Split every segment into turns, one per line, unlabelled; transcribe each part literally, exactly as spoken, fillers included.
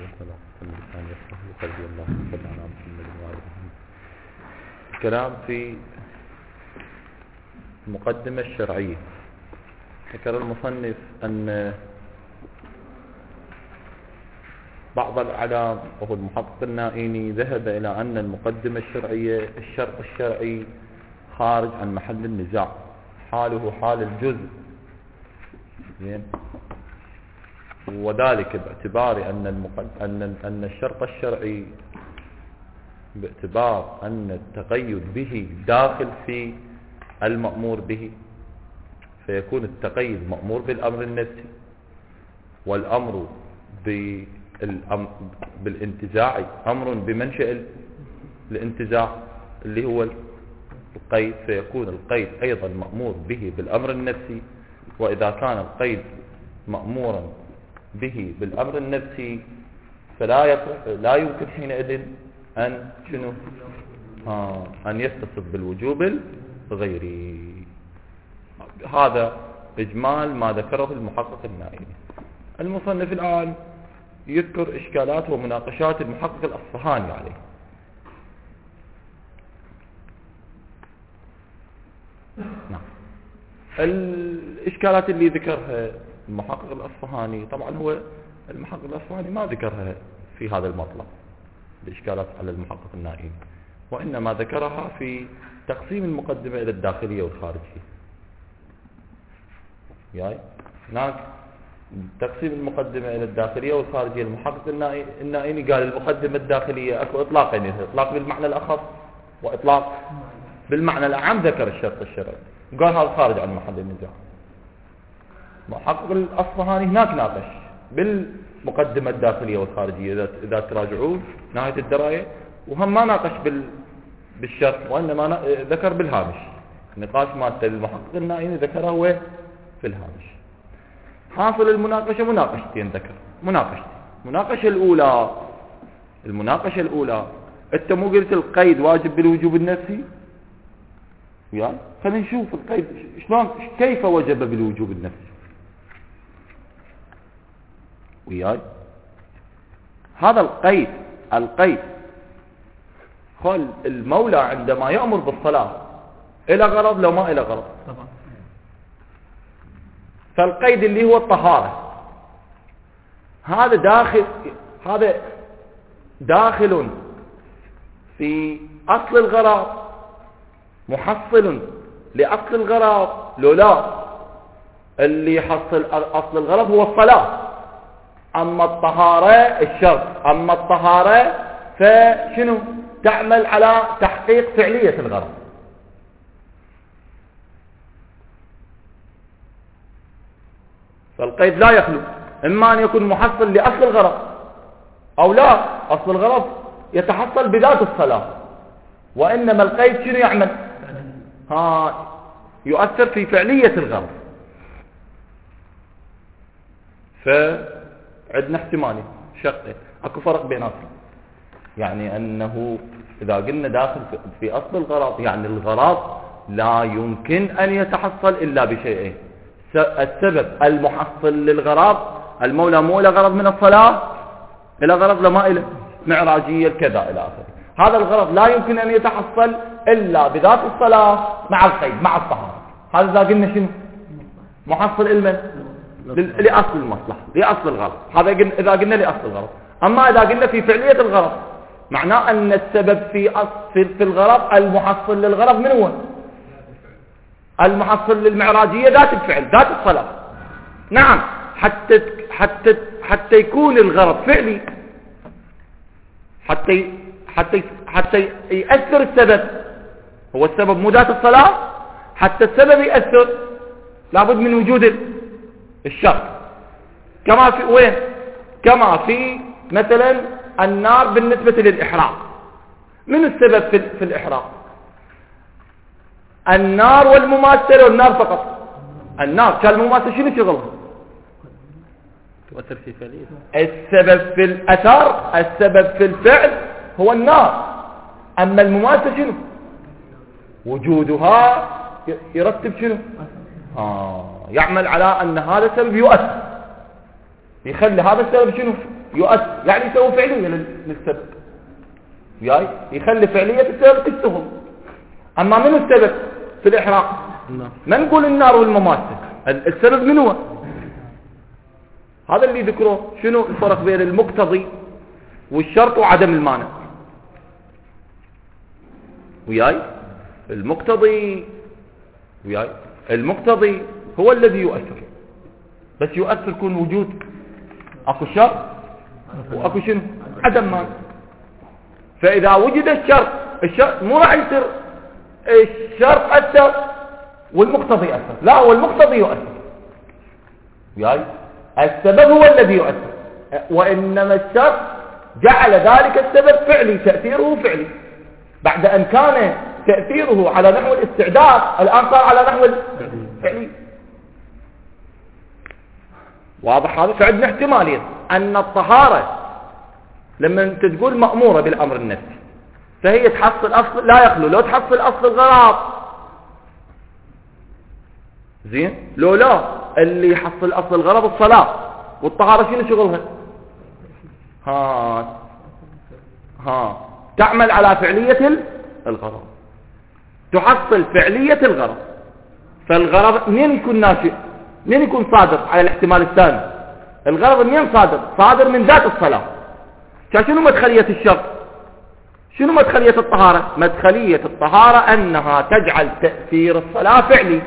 الكلام في المقدمة الشرعية. ذكر المصنف أن بعض الأعلام وهو المحقق النائيني ذهب إلى أن المقدمة الشرعية الشرط الشرعي خارج عن محل النزاع، حاله حال الجزء، زين، وذلك باعتبار أن المقد... أن أن الشرط الشرعي باعتبار أن التقيد به داخل في المأمور به، فيكون التقيد مأمور بالأمر النفسي، والأمر بالأم... بالانتزاع أمر بمنشأ الانتزاع اللي هو القيد، فيكون القيد أيضا مأمور به بالأمر النفسي. وإذا كان القيد مأمورا به بالأمر النفسي فلا يق... لا يمكن حينئذ أن شنو آه أن يتصف بالوجوب الغيري. هذا إجمال ما ذكره المحقق النائيني. المصنف الآن يذكر إشكالات ومناقشات المحقق الأصفهاني عليه. نعم. الإشكالات اللي ذكرها المحقق الأصفهاني، طبعا هو المحقق الأصفهاني ما ذكرها في هذا المطلب الإشكالات على المحقق النائيني، وإنما ذكرها في تقسيم المقدمة إلى الداخلية والخارجية. يعني هناك تقسيم المقدمة إلى الداخلية والخارجية. المحقق النائيني قال المقدمة الداخلية أكو إطلاقين، يعني إطلاق بالمعنى الأخص وإطلاق بالمعنى الأعم. ذكر الشرط الشرعي وقال هذا خارج عن محل النزاع. محقق الأصفهاني هناك ناقش بالمقدمة الداخلية والخارجية، إذا إذا تراجعون نهاية الدراية، وهم ما ناقش بال بالشرط، وإنما ذكر بالهامش. النقاش مالته المحقق النائيني ذكره هو في الهامش. حاصل المناقشة مناقشتين ذكر مناقشتين. المناقشة الأولى المناقشة الأولى أنت مو قلت القيد واجب بالوجوب النفسي؟ يعني خلينا نشوف القيد شلون كيف وجب بالوجوب النفسي. وياي هذا القيد القيد خل المولى عندما يأمر بالصلاة إلى غرض لو ما إلى غرض طبعا. فالقيد اللي هو الطهارة هذا داخل هذا داخل في أصل الغرض، محصل لأصل الغرض لو لا. اللي يحصل أصل الغرض هو الصلاة، أما الطهارة الشرط، أما الطهارة فشنو تعمل على تحقيق فعلية الغرض. فالقيد لا يخلو، إما أن يكون محصل لأصل الغرض أو لا، أصل الغرض يتحصل بذات الصلاة، وإنما القيد شنو يعمل؟ ها يؤثر في فعلية الغرض. فعندنا احتمالين شرطين، اكو فرق بيناتهم. يعني أنه إذا قلنا داخل في أصل الغرض يعني الغرض لا يمكن أن يتحصل إلا بشيئين. السبب المحصل للغرض، المولى مو إلى غرض من الصلاة إلى غرض لما إلى معراجية الكذا إلى آخره. هذا الغرض لا يمكن أن يتحصل إلا بذات الصلاة مع القيد مع الطهارة. هذا إذا قلنا شنو محصل المن لأصل المصلحة لأصل الغرض. هذا إذا قلنا لأصل الغرض. أما إذا قلنا في فعلية الغرض معناه أن السبب في في الغرض المحصل للغرض من هو؟ المحصل للمعراجية ذات الفعل ذات الصلاة. نعم، حتى حتى حتى يكون الغرض فعلي، حتى حتى حتى يأثر السبب، هو السبب مو ذات الصلاة، حتى السبب يأثر لابد من وجود الشرط. كما في وين؟ كما في مثلا النار بالنسبة للإحراق. من السبب في, في الإحراق؟ النار والمماثل والنار فقط. النار كان المماثل شنو شغلها؟
تؤثر في فعلية.
السبب في الأثر، السبب في الفعل هو النار، أما المماثل شنو؟ وجودها يرتب شنو؟ آه يعمل على أن هذا السبب يؤثر، يخلي هذا السبب شنو؟ يؤثر، يعني يسوي فعلية للسبب، وياي يخلي فعلية السبب تشتغل. أما منو السبب في الإحراق؟ ما نقول النار والمماسك، السبب من هو؟ هذا اللي ذكره. شنو الفرق بين المقتضي والشرط وعدم المانع؟ وياي المقتضي وياي المقتضي هو الذي يؤثر، بس يؤثر كون وجود اكو شرط واكو شنو عدم مانع. فاذا وجد الشرط الشرط مو راح يصير الشرط اثر والمقتضي اثر، لا هو المقتضي يؤثر، وياي السبب هو الذي يؤثر، وانما الشرط جعل ذلك السبب فعلي، تأثيره فعلي، بعد ان كان تأثيره على نحو الاستعداد الان صار على نحو الفعلي. واضح هذا؟ فعندنا احتمالين، ان الطهارة لما انت تقول مأمورة بالامر النفسي فهي تحصل اصل لا يخلو، لو تحصل اصل الغرض زين، لو لا اللي يحصل اصل الغرض الصلاة والطهارة شنو شغلها؟ ها ها تعمل على فعلية الغرض، تحصل فعلية الغرض. فالغرض منين يكون ناشئ؟ منين يكون صادر على الاحتمال الثاني؟ الغرض منين صادر؟ صادر من ذات الصلاة. شنو مدخلية الشرط؟ شنو مدخلية الطهارة؟ مدخلية الطهارة أنها تجعل تأثير الصلاة فعلي،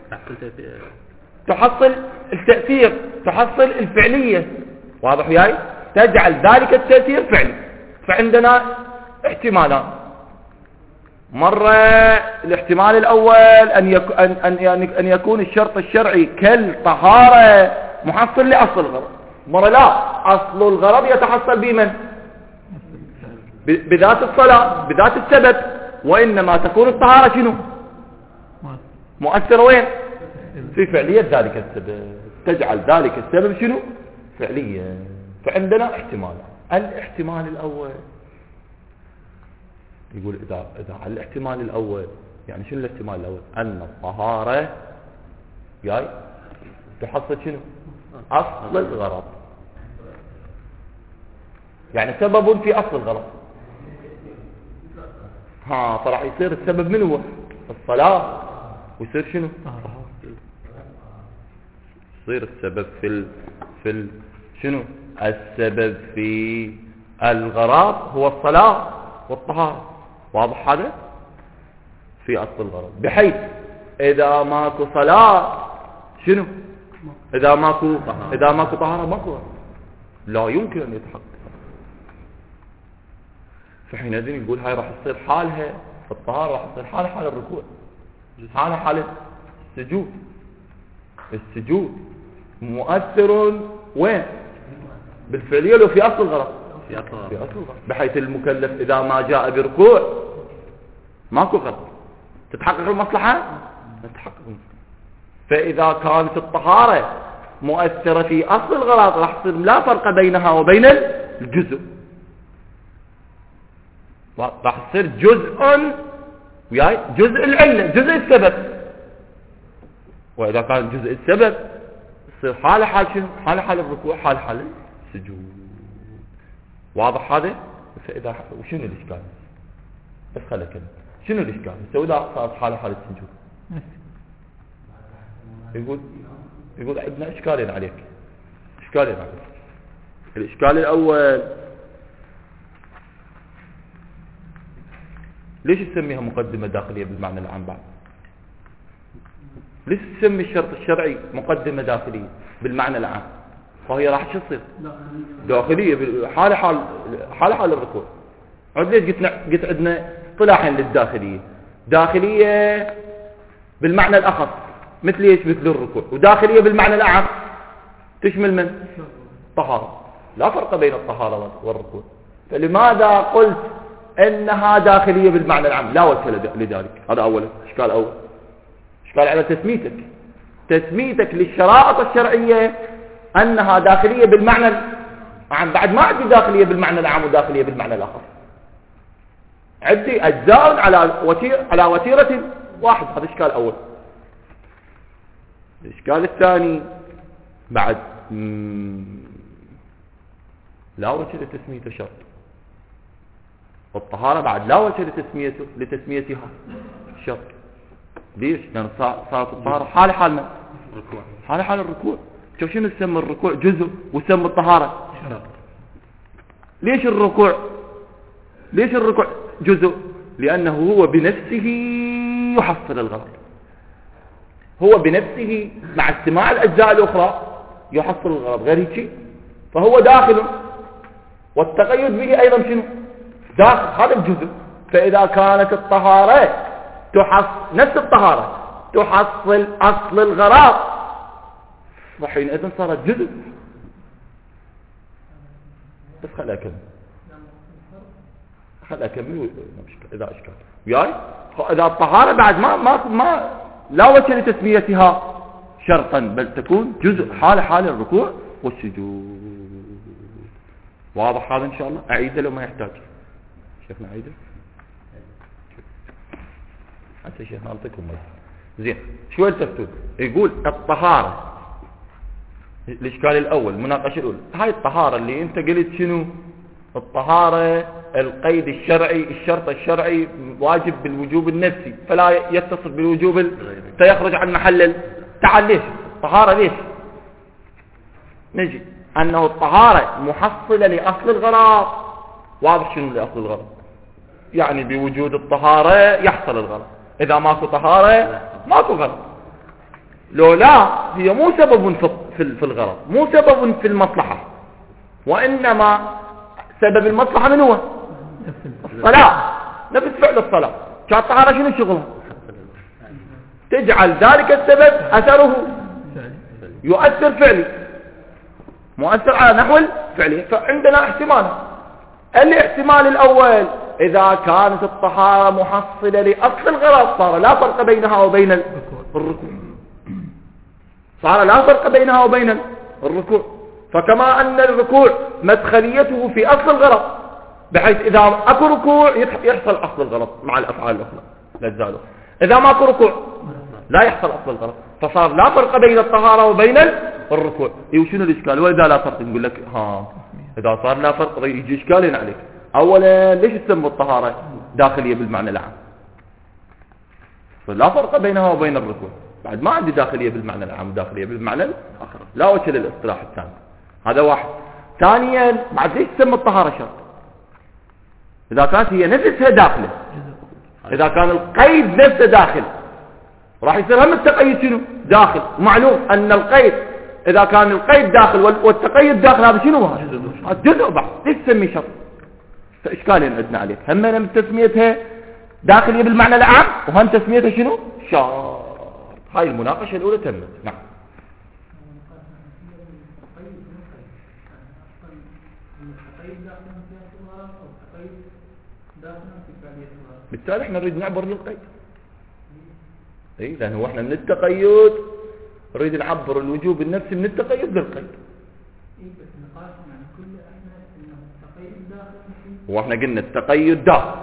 تحصل التأثير، تحصل الفعلية. واضح وياي؟ تجعل ذلك التأثير فعلي. فعندنا احتمالان، مرة الاحتمال الأول أن, يك... أن... أن... أن يكون الشرط الشرعي كالطهارة محصل لأصل الغرض، مرة لا، أصل الغرض يتحصل بمن؟ ب... بذات الصلاة، بذات السبب، وإنما تكون الطهارة شنو؟ مؤثرة وين؟ في فعلية ذلك السبب، تجعل ذلك السبب شنو؟ فعلية. فعندنا احتمال. الاحتمال الأول يقول إذا إذا على الاحتمال الأول، يعني شنو الاحتمال الأول؟ أن الطهارة جاي تحصل شنو؟ أصل الغرض، يعني سبب في أصل الغرض. ها فراح يصير السبب من هو؟ الصلاة، ويصير شنو؟ يصير السبب في ال... في ال... شنو؟ السبب في الغرض هو الصلاة والطهارة. واضح هذا؟ في أصل الغرض، بحيث إذا ماكو صلاة شنو؟ إذا ماكو إذا ماكو طهارة ماكو، لا يمكن أن يتحقق. فحينئذ نقول هاي راح تصير حالها الطهارة، راح تصير حالها حال الركوع، حالها حال السجود. السجود مؤثر وين؟ بالفعلية لو في أصل الغرض، في أصل الغرض، بحيث المكلف إذا ما جاء بركوع ماكو غرض، تتحقق المصلحة؟ تتحقق المصلحة. فإذا كانت الطهارة مؤثرة في أصل الغرض راح تصير لا فرق بينها وبين الجزء، راح تصير جزء وياي جزء العلة، جزء السبب. وإذا كان جزء السبب يصير حال حال شنو؟ حال حال الركوع، حال حال السجود. واضح هذا؟ فإذا وشنو الإشكال؟ بس خليك شنو الإشكال؟ نسوي إذا صارت حال حال السجود. يقول يقول عندنا إشكالين عليك، إشكالين عليك. الإشكال الأول، ليش تسميها مقدمة داخلية بالمعنى العام بعد؟ ليش تسمي الشرط الشرعي مقدمة داخلية بالمعنى العام؟ فهي راح شو تصير؟ داخلية حال حال حال حال الركوع. عد ليش قلت قلت عندنا اصطلاحين للداخلية، داخلية بالمعنى الأخص مثل ايش؟ مثل الركوع، وداخلية بالمعنى الأعم تشمل من؟ طهارة. لا فرق بين الطهارة والركوع. فلماذا قلت انها داخلية بالمعنى العام؟ لا وجه لذلك. هذا اولا اشكال اول، اشكال على تسميتك تسميتك للشرائط الشرعية انها داخلية بالمعنى العام. بعد ما عندي داخلية بالمعنى العام وداخلية بالمعنى الاخر، عندي اجزاء على وتيرة على وتيرة واحد. هذا اشكال اول. الاشكال الثاني بعد لا وجه لتسميته شرط. والطهارة بعد لا وجه لتسميته لتسميتها شرط. ليش؟ لأن صارت الطهارة حال حال من؟ حال حال الركوع. شوف شنو نسمي الركوع جزء وسمي الطهارة شرط. ليش الركوع ليش الركوع جزء؟ لأنه هو بنفسه يحصل الغرض، هو بنفسه مع استماع الأجزاء الأخرى يحصل الغرض، غير هيك فهو داخل. والتقيد به أيضا شنو؟ داخل، هذا الجزء. فإذا كانت الطهارة تحصل نفس الطهارة تحصل أصل الغرض وحينئذ صارت جزء. بس خلها أكمل خلها أكمل إذا أشكال وياي. إذا الطهارة بعد ما ما ما لا وجه لتسميتها شرطا، بل تكون جزء حال حال الركوع والسجود. واضح هذا إن شاء الله؟ أعيده لو ما يحتاج شيخنا، أعيده حتى شيخنا أعطيكم مجد. زين، شو التفتون؟ يقول الطهارة، الإشكال الأول المناقشة الأولى، هاي الطهارة اللي أنت قلت شنو؟ الطهارة القيد الشرعي، الشرط الشرعي واجب بالوجوب النفسي فلا يتصل بالوجوب ال... فيخرج عن محل. تعال ليش الطهارة؟ ليش نجي أنه الطهارة محصلة لأصل الغرض. واضح شنو لأصل الغرض؟ يعني بوجود الطهارة يحصل الغرض، إذا ماكو طهارة ماكو غرض. لو لا، هي مو سبب في في الغرض، مو سبب في المصلحة، وإنما سبب المصلحة من هو؟ الصلاة، نفس فعل الصلاة. كانت الطهارة شنو شغلها؟ تجعل ذلك السبب أثره يؤثر فعلي، مؤثر على نحو الفعلي. فعندنا احتمال. الاحتمال الأول إذا كانت الطهارة محصلة لأصل الغرض صار لا فرق بينها وبين الركوع، صار لا فرق بينها وبين الركوع. فكما أن الركوع مدخليته في أصل الغرض، بحيث إذا أكو ركوع يحصل أصل الغرض مع الأفعال الأخرى الأجزاء الأخرى، إذا ما أكو ركوع لا يحصل أصل الغرض. فصار لا فرق بين الطهارة وبين الركوع. إيه شنو الإشكال؟ وإذا لا فرق نقول لك ها، إذا صار لا فرق يجي إشكالين عليك. أولا ليش تسمى الطهارة داخلية بالمعنى العام؟ فلا فرق بينها وبين الركوع. بعد ما عندي داخلية بالمعنى العام وداخلية بالمعنى الآخر، لا وجه للاصطلاح الثاني. هذا واحد. ثانيا بعد ليش تسمى الطهارة شرط؟ إذا كانت هي نفسها داخلة، إذا كان القيد نفسه داخل راح يصير هم التقيد شنو؟ داخل. معلوم أن القيد إذا كان القيد داخل والتقيد داخل، هذا شنو؟ هذا جزء بعض. ليش تسمي شرط؟ فإشكالين عندنا عليك، هم من تسميتها داخلية بالمعنى العام، وهم تسميتها شنو؟ شرط. هاي المناقشة الأولى تمت. نعم. بالتالي احنا نريد نعبر للقيد. اي لأنه احنا من التقيد نريد نعبر الوجوب النفسي من التقيد للقيد. واحنا قلنا التقيد داخل،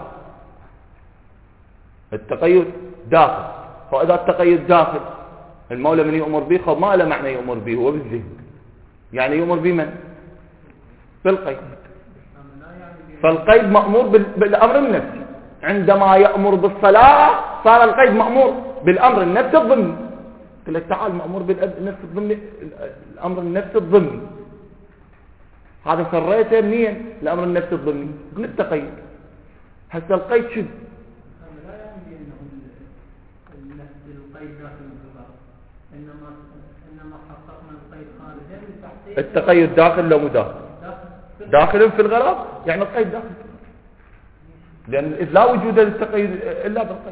التقيد داخل. فإذا التقيد داخل المولى من يؤمر به خب ما له معنى يؤمر به، هو بالذهن، يعني يؤمر به من؟ بالقيد. فالقيد مأمور بالأمر النفسي. عندما يأمر بالصلاة صار القيد مأمور بالأمر النفسي الضمني. قلت لك تعال مأمور بالنفس الضمني، الأمر النفسي الضمني هذا سريته منين؟ الأمر النفسي الضمني من التقيد. هسه القيد شو؟
لا يعني انه القيد داخل الغرض، انما انما حققنا القيد خارجا لتحقيق
التقيد داخل لو مو داخل؟ داخل في الغرض، يعني القيد داخل، لأن إذ لا وجود للتقيد إلا بالقيد.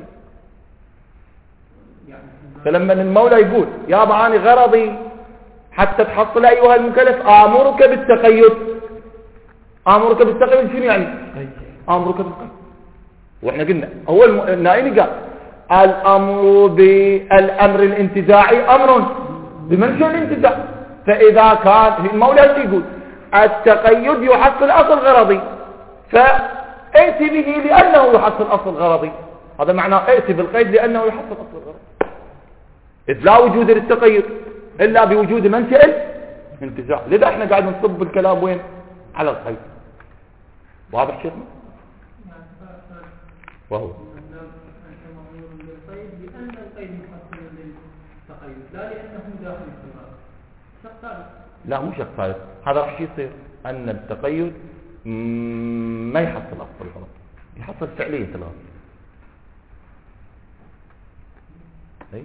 فلما المولى يقول يا بعاني غرضي حتى تحصل أيها المكلف آمرك بالتقيد، آمرك بالتقيد شنو يعني؟ آمرك بالقيد. وإحنا قلنا هو النائني قال الأمر بالأمر الانتزاعي أمر بمنشأ الانتزاع. فإذا كان المولى يقول التقيد يحصل أصل غرضي، فأتي به لأنه يحصل أصل غرضي. هذا معناه ائتي بالقيد لأنه يحصل أصل غرضي. إذ لا وجود للتقيد إلا بوجود منشأ الانتزاع. لذا احنا قاعد نصب الكلام وين؟ على القيد. واضح شيخنا؟ وهو
لأن القيد محصل للتقيد لا لأنه داخل الخلاف. شق ثالث.
لا مو شق ثالث، هذا راح يصير أن التقيد ما يحصل أصل الغلط، يحصل فعلية الغلط. أي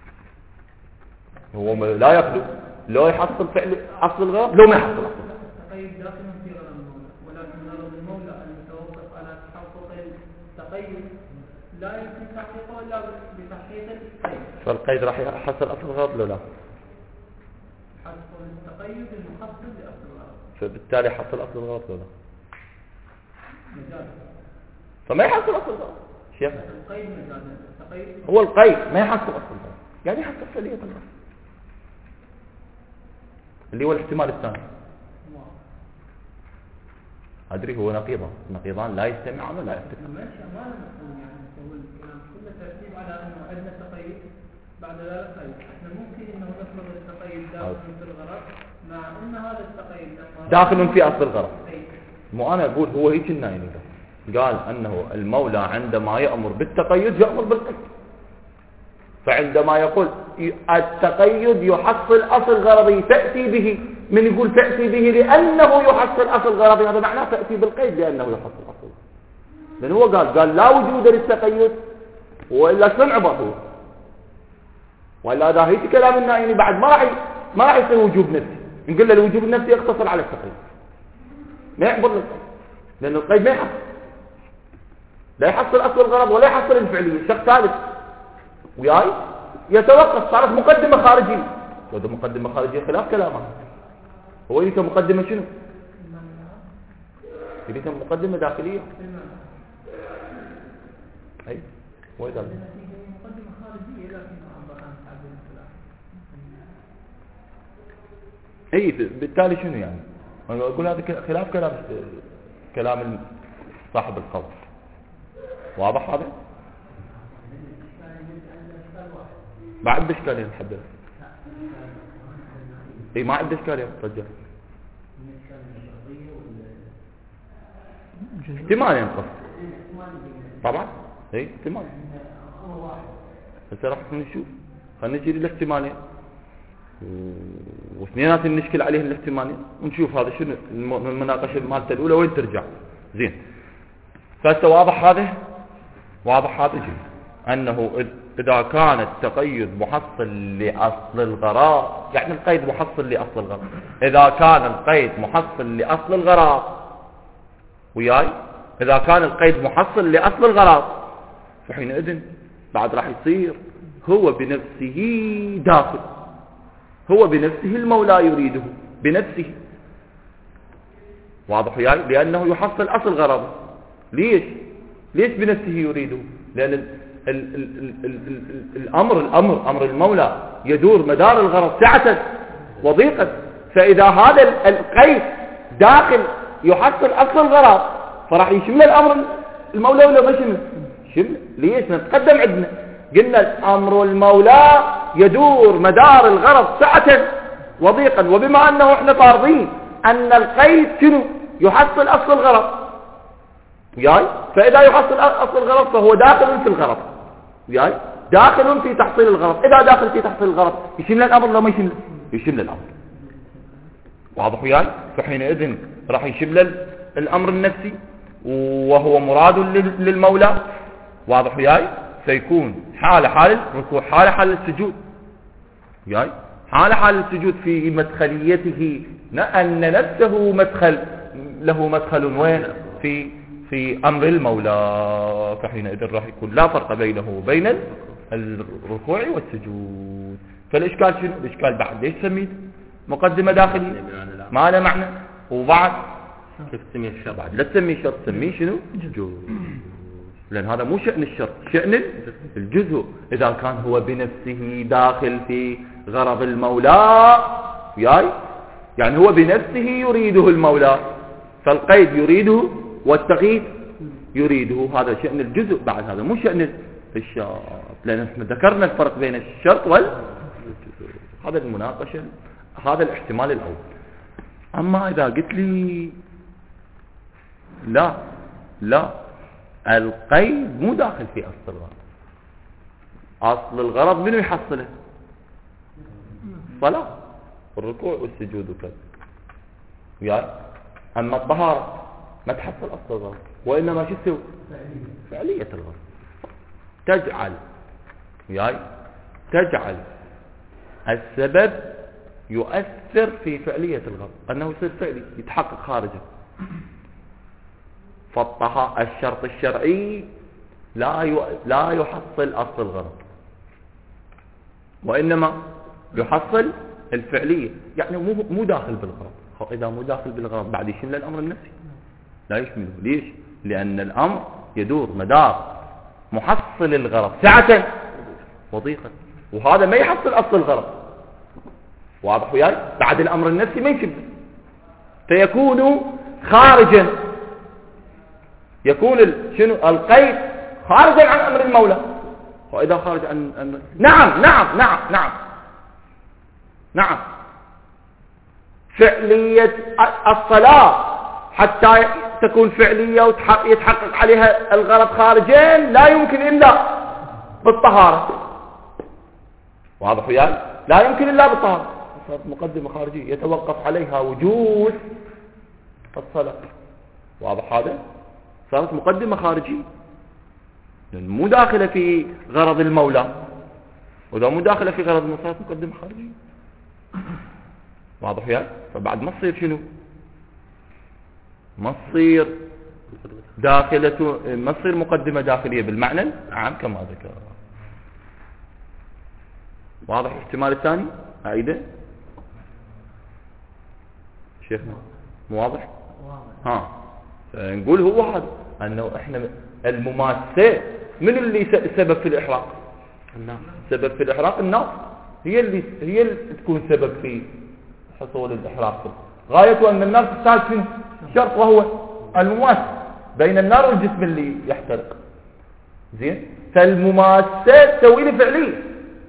هو لا يقدر لو يحصل فعل أصل الغلط لو ما يحصل أصل.
التقيد داخل في غرض المولى، ولكن غرض المولى المتوقف على تحقق التقيد لا يمكن تحقيقه إلا بتحقيق القيد.
فالقيد راح يحصل أصل الغلط لو لا؟
حصل التقيد المحصل لأصل الغلط.
فبالتالي حصل أصل الغلط لو لا؟
مجال.
فما يحصل أصل الغلط. شيخ
القيد مجال. التقيد
هو القيد ما يحصل أصل الغلط، يعني يحصل فعلية الغلط اللي هو الاحتمال الثاني. أدري هو نقيضان، النقيضان لا يجتمعان ولا يفترقان.
ماشي ما نقول يعني نقول الكلام كله ترتيب على أنه عندنا تقيد بعد ذلك قيد. احنا ممكن إنه نفرض التقيد داخل في الغرض مع أن هذا التقيد
داخل في أصل الغرض. مو أنا أقول هو هيك النايني قال أنه المولى عندما يأمر بالتقيد يأمر بالقيد. فعندما يقول التقيد يحصل أصل غرضي تأتي به، من يقول تأتي به لأنه يحصل أصل غرضي هذا معناه تأتي بالقيد لأنه يحصل أصل. لأن هو قال قال لا وجود للتقيد وإلا شنع بطول، وإلا هذا هيك كلام النائمي بعد ما راح ما راح يصير وجوب نفسي. نقول له الوجوب النفسي يقتصر على التقيد ما يعبر للقيد، لأن القيد ما يحصل لا يحصل أصل الغرض ولا يحصل الفعلية. شق ثالث وياي يتوقف، صارت مقدمة خارجية. وهذا مقدمة خارجية خلاف كلامه. هو يريد مقدمة شنو؟ يريد مقدمة داخلية. أي هو هذا
مقدمة خارجية لكن عبر عن تعبير الخلاف.
أي بالتالي شنو يعني؟ أنا أقول هذا خلاف كلام كلام صاحب القول. واضح هذا؟ ما عنده اشكاليه نحدد. اي ما عنده اشكاليه رجال. احتمال ينقص طبعا. اي احتمال. هسه راح نشوف، خلينا نجي للاحتمالين واثنينات نشكل عليهم الاحتمالين ونشوف هذا شنو المناقشه مالته الاولى وين ترجع. زين فهسه واضح هذا؟ واضح هذا جيد أنه إذا كان التقيد محصل لأصل الغرض، يعني القيد محصل لأصل الغرض. إذا كان القيد محصل لأصل الغرض وياي، إذا كان القيد محصل لأصل الغرض فحينئذ بعد راح يصير هو بنفسه داخل، هو بنفسه المولى يريده بنفسه. واضح وياي؟ لأنه يحصل أصل غرض. ليش؟ ليش بنفسه يريده؟ لأن ال ال ال ال ال ال الأمر الأمر أمر المولى يدور مدار الغرض سعة وضيقة. فإذا هذا القيد داخل يحصل أصل الغرض فراح يشمل الأمر المولى ولا ما يشمل؟ شمل. ليش؟ نتقدم عندنا قلنا الأمر المولى يدور مدار الغرض سعة وضيقا، وبما أنه احنا فارضين أن القيد شنو؟ يحصل أصل الغرض وياي. فإذا يحصل أصل الغرض فهو داخل في الغرض وياي، داخل في تحصيل الغرض. إذا داخل في تحصيل الغرض يشمل الأمر لو ما يشمل؟ يشمل الأمر. واضح وياي؟ فحينئذ راح يشمل الأمر النفسي وهو مراد للمولى. واضح وياي؟ سيكون حال حال الركوع، حال حال السجود وياي، حال حال السجود في مدخليته، أن نفسه مدخل له مدخل وين؟ في في أمر المولى. فحينئذ راح يكون لا فرق بينه وبين الركوع والسجود. فالإشكال شنو؟ الإشكال بعد ليش سميت مقدمة داخلية ما له معنى، وبعد كيف تسميه الشرط؟ بعد لا تسميه شرط، تسميه شنو؟ جزء. لأن هذا مو شأن الشرط، شأن الجزء. إذا كان هو بنفسه داخل في غرض المولى ياي، يعني هو بنفسه يريده المولى، فالقيد يريده والتقييد يريده. هذا شأن الجزء، بعد هذا مو شأن الشرط، لأن احنا ذكرنا الفرق بين الشرط والجزء. هذا المناقشة، هذا الاحتمال الأول. أما إذا قلت لي لا لا، القيد مو داخل في أصل الغرض. أصل الغرض منو يحصله؟ الصلاة والركوع والسجود وكذا وياي. أما الطهارة ما تحصل أصل الغرض، وإنما شو تسوي؟ فعلية الغرض. تجعل وياي تجعل السبب يؤثر في فعلية الغرض، أنه يصير فعلي يتحقق خارجه. فالطهارة الشرط الشرعي لا لا يحصل أصل الغرض، وإنما يحصل الفعلية، يعني مو مو داخل بالغرض. إذا مو داخل بالغرض بعد يشمل الأمر النفسي؟ لا يشمله. ليش؟ لأن الأمر يدور مدار محصل الغرض سعة وضيقا، وهذا ما يحصل أصل الغرض. واضح وياي؟ بعد الأمر النفسي ما يشبه، فيكون خارجا، يكون شنو القيد خارجا عن أمر المولى. وإذا خارج عن أمر، نعم نعم نعم نعم نعم فعلية الصلاة حتى تكون فعلية ويتحقق عليها الغرض خارجين لا يمكن إلا بالطهارة. واضح وياي؟ لا يمكن إلا بالطهارة. صارت مقدمة خارجية يتوقف عليها وجود الصلاة. واضح هذا؟ صارت مقدمة خارجية مو داخلة في غرض المولى، وإذا مو داخلة في غرض المولى صارت مقدمة خارجية. واضح وياي؟ فبعد ما تصير شنو؟ ما تصير داخلة، ما تصير مقدمة داخلية بالمعنى العام كما ذكر. واضح؟ الاحتمال الثاني أعيده شيخنا مو واضح؟ ها نقول هو هذا، أنه إحنا المماسة من اللي سبب في الإحراق؟ النار. سبب في الإحراق النار، هي اللي هي اللي تكون سبب في حصول الإحراق. غايته أن النار تساعد في شرط، وهو المماسة بين النار والجسم اللي يحترق. زين، فالمماسة تسوي له فعلية.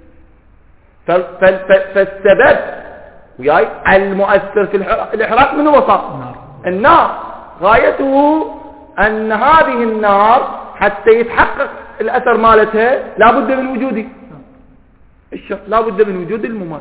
فالسبب وياي المؤثر في الإحراق من هو صار؟ النار. غايته أن هذه النار حتى يتحقق الأثر مالتها لا بد من وجود الشرط، لا بد من وجود المماسة.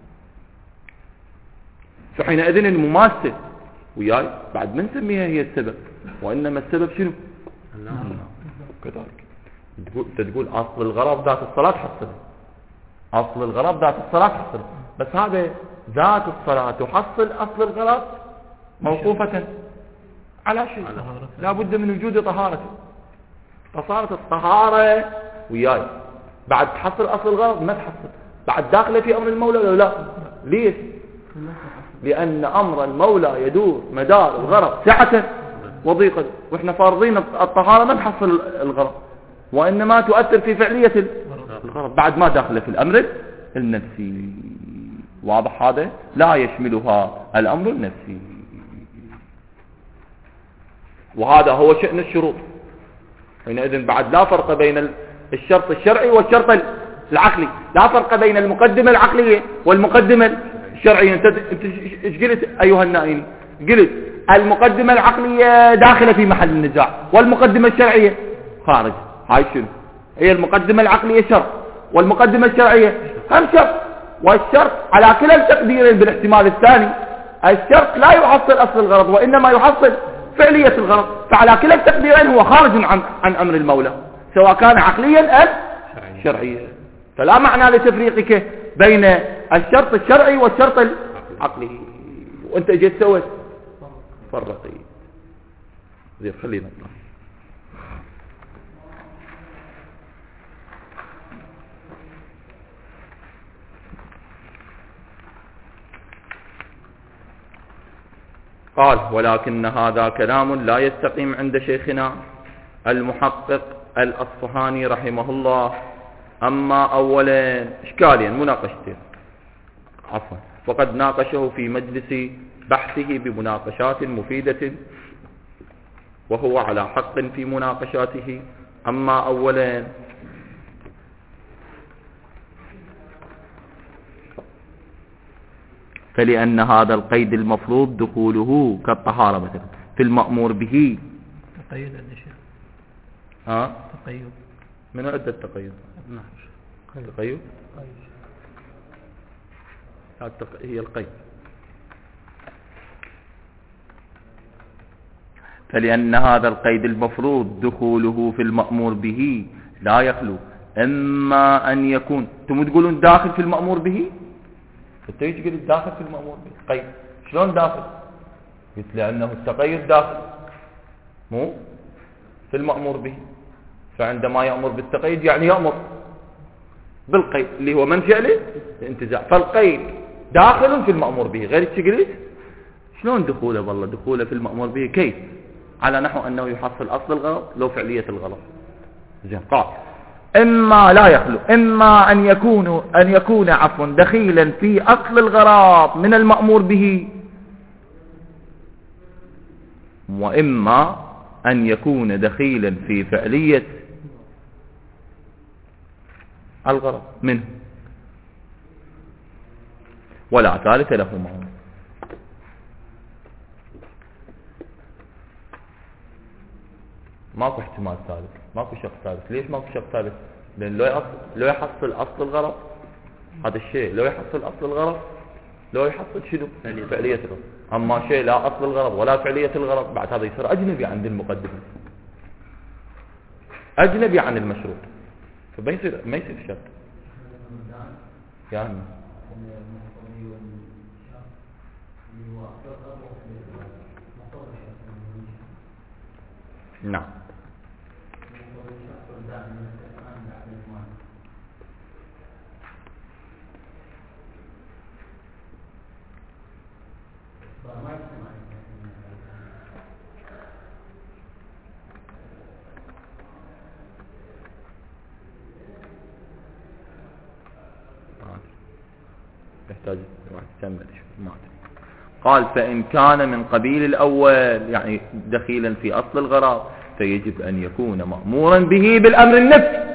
فحينئذ المماسة وياي بعد ما نسميها هي السبب، وإنما السبب شنو؟ النار. كذلك تقول أصل الغرض ذات الصلاة تحصل، أصل الغرض ذات الصلاة تحصل، بس هذا ذات الصلاة تحصل أصل الغرض موقوفة على شيء، لا بد من وجود طهارته. فصارت الطهارة وياي بعد تحصل أصل الغرض ما تحصل، بعد داخله في أمر المولى ولا لا؟ ليش؟ لأن أمر المولى يدور مدار الغرض سعة وضيقا، وإحنا فارضين الطهارة ما تحصل الغرض، وإنما تؤثر في فعلية الغرض بعد ما داخله في الأمر النفسي. واضح هذا؟ لا يشملها الأمر النفسي. وهذا هو شأن الشروط. حينئذ بعد لا فرق بين الشرط الشرعي والشرط العقلي، لا فرق بين المقدمة العقلية والمقدمة الشرعية. انت ايش قلت أيها النائم؟ قلت المقدمة العقلية داخلة في محل النزاع، والمقدمة الشرعية خارج. هاي شنو؟ هي المقدمة العقلية شرط، والمقدمة الشرعية هم شرط. والشرط على كلا التقديرين بالاحتمال الثاني، الشرط لا يحصل أصل الغرض وإنما يحصل فعلية الغرض، فعلى كلا التقديرين هو خارج عن, عن أمر المولى سواء كان عقليا أم شرعيا. فلا معنى لتفريقك بين الشرط الشرعي والشرط العقلي، وانت جيت سويت فرقي. زين خلينا نطلع. قال ولكن هذا كلام لا يستقيم عند شيخنا المحقق الأصفهاني رحمه الله. أما أولا إشكاليا مناقشتين عفوا وقد ناقشه في مجلس بحثه بمناقشات مفيدة، وهو على حق في مناقشاته. أما أولا فلأن هذا القيد المفروض دخوله كالطهارة مثلا في المأمور به
تقيد عند الشيخ.
ها
تقيد
من عدة التقيد؟
نعم
التقيد هي القيد. فلأن هذا القيد المفروض دخوله في المأمور به لا يخلو إما أن يكون، انتم تقولون داخل في المأمور به، انت ايش تقول داخل في المأمور به؟ قيد شلون داخل؟ قلت لأنه التقيد داخل مو في المأمور به، فعندما يأمر بالتقيد يعني يأمر بالقيد اللي هو من فعله الانتزاع، فالقيد داخل في المأمور به. غير التقليد شلون دخوله؟ والله دخوله في المأمور به كيف؟ على نحو أنه يحصل أصل الغرض لو فعلية الغرض. زين قال إما لا يخلو، إما أن يكون أن يكون عفوا دخيلا في أصل الغرض من المأمور به، وإما أن يكون دخيلا في فعلية الغرض منه، ولا ثالث لهما. ماكو احتمال ثالث، ماكو شق ثالث. ليش ماكو شق ثالث؟ لأن لو يحصل لو يحصل أصل الغرض هذا الشيء، لو يحصل أصل الغرض لو يحصل شنو؟ فعلية الغرض. أما شيء لا أصل الغرض ولا فعلية الغرض بعد هذا يصير أجنبي عند المقدمة، أجنبي عن المشروط، فما يصير ما يصير شرط يعني. نعم يحتاج واحد ما قال فإن كان من قبيل الأول يعني دخيلا في أصل الغرض فيجب أن يكون مأمورا به بالأمر النفسي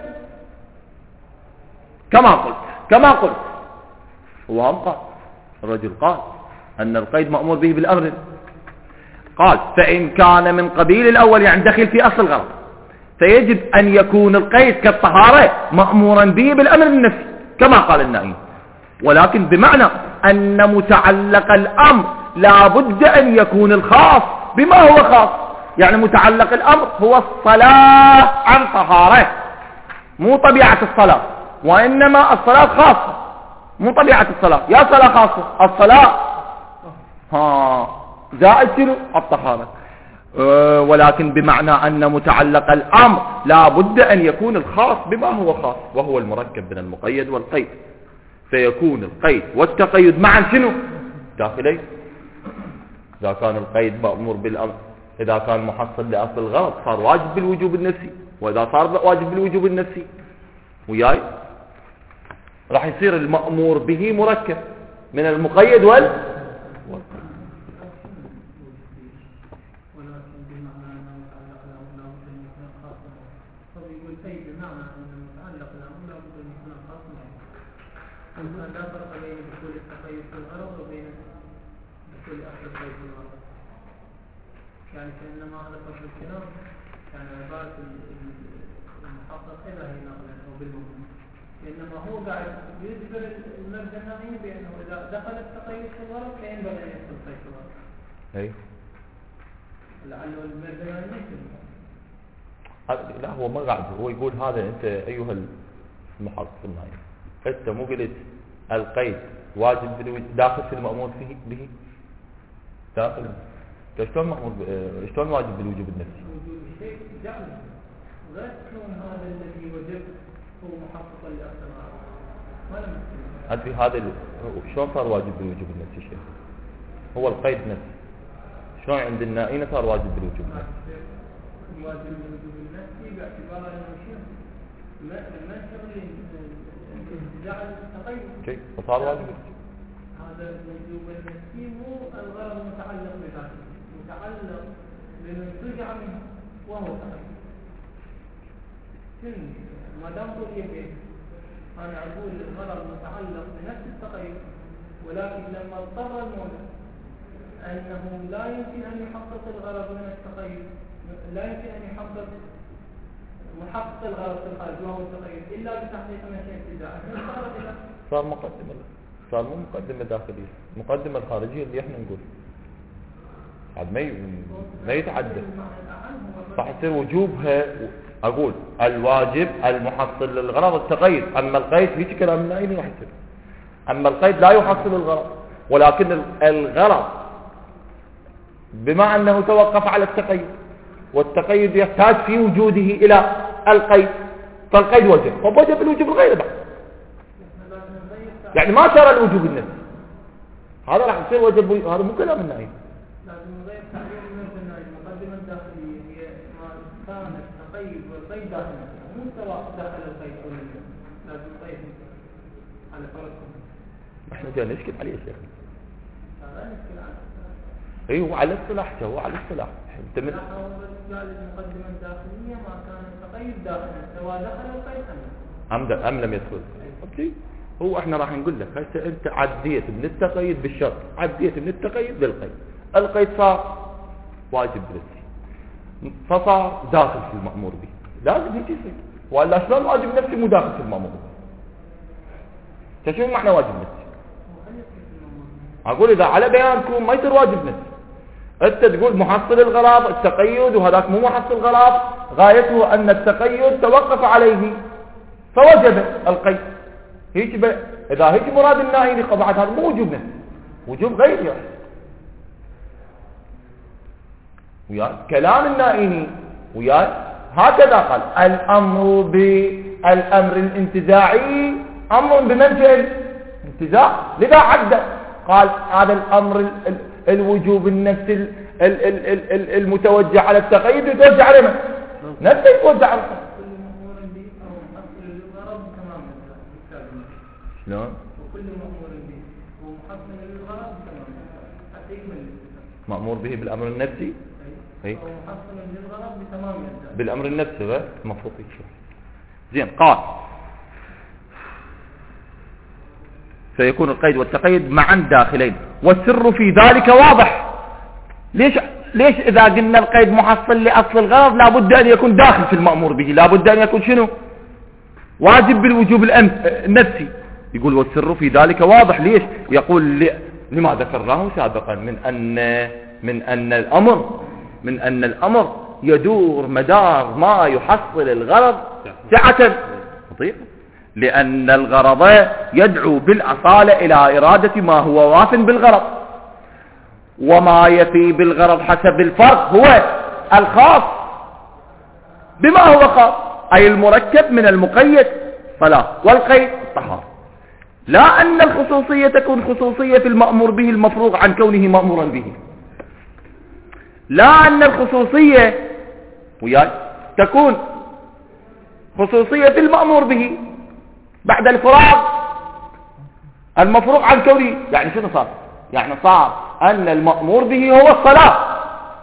كما قلت كما قلت هو هم قال الرجل قال أن القيد مأمور به بالأمر. قال فإن كان من قبيل الأول يعني دخل في أصل الغرض فيجب أن يكون القيد كالطهارة مأمورا به بالأمر النفسي كما قال النائم، ولكن بمعنى أن متعلق الأمر لا بد أن يكون الخاص بما هو خاص. يعني متعلق الأمر هو الصلاة عن طهارة، مو طبيعة الصلاة، وإنما الصلاة خاصة مو طبيعة الصلاة. يا صلاة خاصة الصلاة ها زائد شنو الطهارة، أه ولكن بمعنى أن متعلق الأمر لا بد أن يكون الخاص بما هو خاص وهو المركب من المقيد والقيد، فيكون القيد والتقيد معا شنو داخلين. إذا كان القيد مأمور بالأمر، إذا كان محصل لأصل الغرض صار واجب بالوجوب النفسي، وإذا صار واجب بالوجوب النفسي وياي راح يصير المأمور به مركب من المقيد وال والقيد.
لا فرق بين دخول التقيد في الغرض وبين دخول أصل القيد في الغرض. يعني كأنما هذا فرق الكلام يعني عبارة المحقق إذا هي نقلا أو بالمضمون، إنما هو قاعد يجبر المرجع النهائي بأنه إذا دخل التقيد في الغرض فينبغي أن يدخل القيد في الغرض.
أي
لعله المرجع النهائي
لا هو ما قاعد، هو يقول هذا أنت أيها المحقق النهائي أنت مو قلت القيد واجب داخل في المأمور فيه به داخل، شلون مأمور شلون واجب بالوجوب النفسي؟
وجود الشيء جعله غير شلون هذا الذي وجب هو محقق لأصل الغرض ما له مشكلة.
أدري هذا شلون صار واجب بالوجوب النفسي شيء؟ هو القيد نفسه شلون عند النائين صار واجب بالوجوب النفسي؟
واجب بالوجوب النفسي باعتبار أنه شيء ما ما شغل جعل التقيد
شيء وصار واجب.
هذا الوجوب النفسي مو الغرض متعلق بذاته، متعلق بمن رجع منه وهو التقيد. شنو ما دام قلت به انا اقول الغرض متعلق بنفس التقيد، ولكن لما اضطر المولى انه لا يمكن ان يحقق الغرض من التقيد لا يمكن أن يحقق محقق الغرض في الخارج وهو التقييد إلا بتحقيق مشيئة الابتداع.
صار مقدمة، صار مو مقدمة داخلية، مقدمة الخارجية اللي احنا نقول عاد ما ما يتعدى، راح يصير وجوبها. اقول الواجب المحصل للغرض التقيد، اما القيد هيك كلام النائي راح يصير. اما القيد لا يحصل الغرض، ولكن الغرض بما انه توقف على التقيد، والتقيد يحتاج في وجوده الى القيد، فالقيد وجب، فوجب الوجوب الغير بعد، يعني ما صار الوجوب النفسي، هذا راح يصير وجب. هذا مو كلام النائي.
لازم غير تعليم من النائي. المقدمة الداخلية هي ما كان التقيد والقيد داخليا، مو سواء داخل القيد او لا، لازم القيد على فرضكم.
احنا جاي نشكل عليه يا شيخ.
لا نشكل عليه.
ايوه على الصلاح، هو على الصلاح. انت من
قال المقدمة الداخلية ما كان التقيد داخلا، سواء دخل القيد ام
لا. ام لم يدخل. اوكي. هو احنا راح نقول لك هسه انت عديت من التقيد بالشرط، عديت من التقيد بالقيد، القيد صار واجب نفسي، فصار داخل في المأمور به، لازم هيك يصير. والا شلون واجب نفسي مو داخل في المأمور به؟ شو معنى واجب نفسي؟ اقول اذا على بيانكم ما يصير واجب نفسي. انت تقول محصل الغرض التقيد، وهذاك مو محصل غرض، غايته ان التقيد توقف عليه فوجب القيد. هيك ب... اذا هيك مراد النائي بعد هذا مو وجوب نفسي، وجوب غير يعني. وياي كلام النائي وياي هكذا قال الامر بالامر الانتزاعي امر بمنشأ الانتزاع، لذا عدى قال هذا الامر ال... ال... الوجوب النفسي ال... ال... ال... ال... ال... المتوجه على التقييد يتوجه على من؟ نفسه يتوجه على التقييد. شلون؟
وكل مأمور به هو محصل للغرض تماما حتى يكمل.
مأمور به بالأمر النفسي؟
أي. هو محصل للغرض بتمام.
بالأمر النفسي غير المفروض يشوف. زين قال سيكون القيد والتقييد معا داخلين، والسر في ذلك واضح. ليش ليش إذا قلنا القيد محصل لأصل الغرض لابد أن يكون داخل في المأمور به، لابد أن يكون شنو؟ واجب بالوجوب النفسي. يقول والسر في ذلك واضح. ليش؟ يقول لما ذكرناه سابقا من أن من أن الأمر من أن الأمر يدور مدار ما يحصل الغرض سعة مطيقة، لأن الغرض يدعو بالأصالة إلى إرادة ما هو واف بالغرض، وما يفي بالغرض حسب الفرق هو الخاص بما هو خاص، أي المركب من المقيد صلاة والقيد الطهارة. لا أن الخصوصية تكون خصوصية في المأمور به المفروغ عن كونه مأمورا به، لا أن الخصوصية وياي تكون خصوصية في المأمور به بعد الفراغ المفروغ عن كونه. يعني شنو صار؟ يعني صار أن المأمور به هو الصلاة،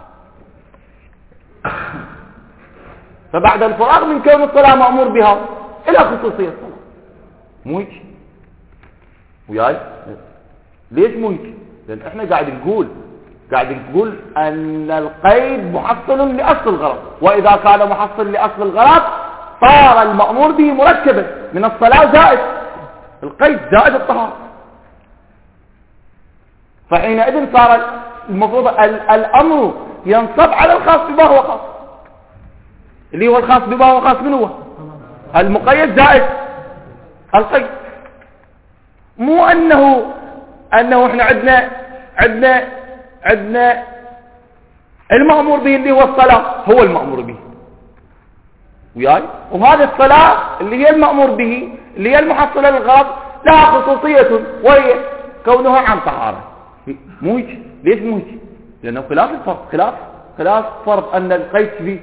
فبعد الفراغ من كون الصلاة مأمور بها إلى خصوصية الصلاة. مو هيك وياي؟ ليش مو هيك؟ لأن احنا قاعد نقول قاعد نقول أن القيد محصل لأصل الغرض، وإذا كان محصل لأصل الغرض صار المأمور به مركبا من الصلاة زائد القيد زائد الطهارة، فحينئذ صار المفروض الأمر ينصب على الخاص بما هو خاص، اللي هو الخاص بما هو خاص. من هو المقيد زائد القيد. مو أنه أنه إحنا عندنا عندنا عندنا المأمور به اللي هو الصلاة هو المأمور به وياي، وهذه الصلاة اللي هي المأمور به اللي هي المحصلة للغرض لها خصوصية وهي كونها عن طهارة. مو هيك. ليش مو هيك؟ لأنه خلاف الفرق، خلاف خلاف فرض أن القيد به